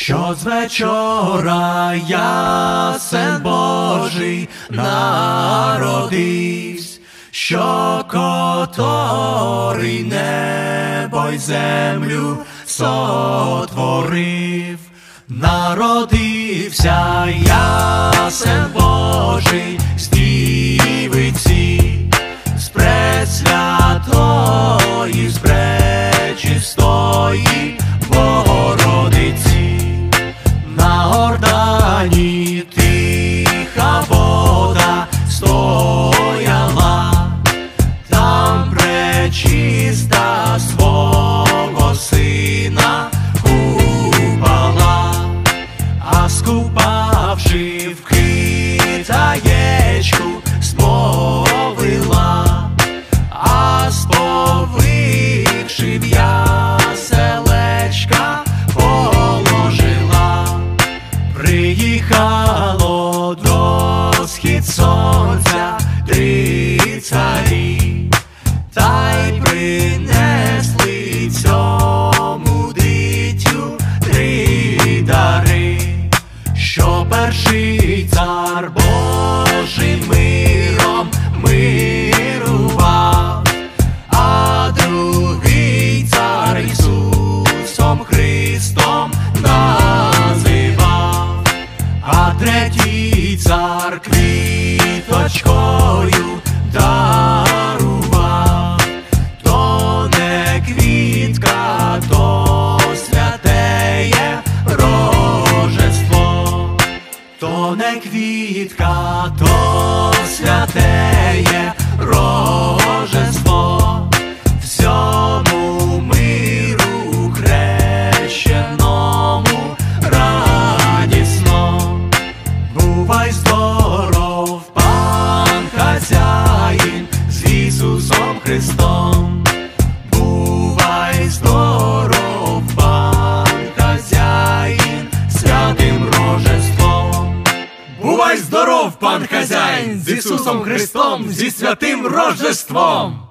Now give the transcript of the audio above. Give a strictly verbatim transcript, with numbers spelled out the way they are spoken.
що з вечора ясен Божий народився, що котрий небо й землю сотворив. Народився ясен Божий з дівиці, з пресвятої, з пречистої Богородиці. На Ордані тиха вода стояла, там пречиста свого сина купала, а скупавши в китаєчку смовила, а сповивши в яселечка положила. Приїхало до схід сонця три царі, та й принесли цьому дитю три дари. Що перший цар Божий миром мирував, а другий цар Ісусом Христом називав, а третій цар квіточкою дарував. То не квітка, то святеє рожество, то не квітка, то святеє рожество. Всьому миру хрещеному радісно. Бувай здоров, пан хазяїн, з Ісусом Христом. Бувай здоров, пан хазяїн, святим рожеством. Бувай здоров, пан хазяїн, з Ісусом Христом, зі святим рождеством!